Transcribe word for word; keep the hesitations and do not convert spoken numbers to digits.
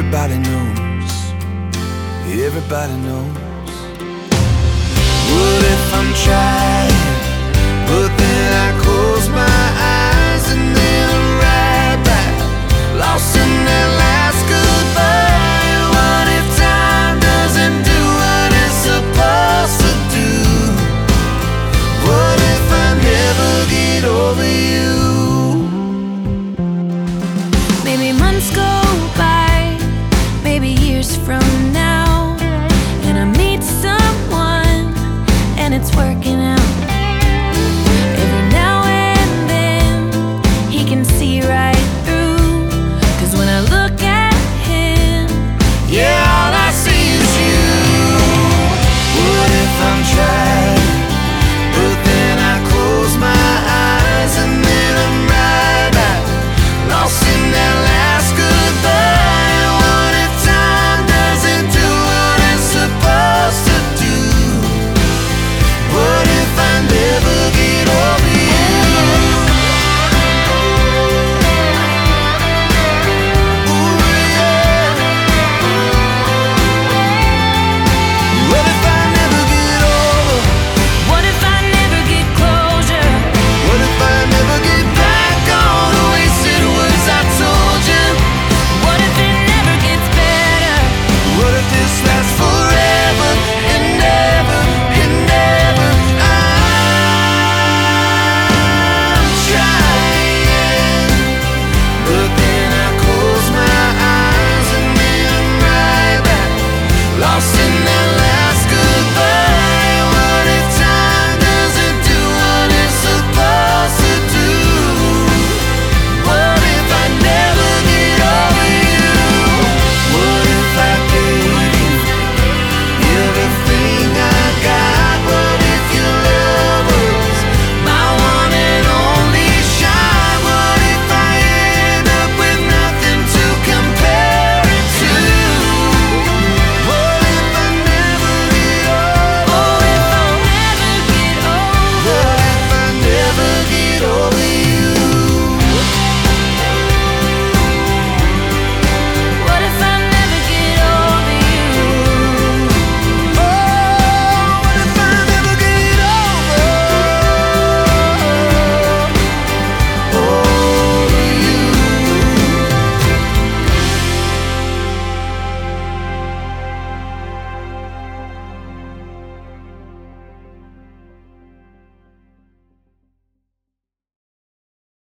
everybody knows, everybody knows. What if I'm trying, but then I close my eyes and then I'm right back, lost in that last goodbye. What if time doesn't do what it's supposed to do? What if I never get over you? Maybe months go by, maybe years from now, and I meet someone and it's working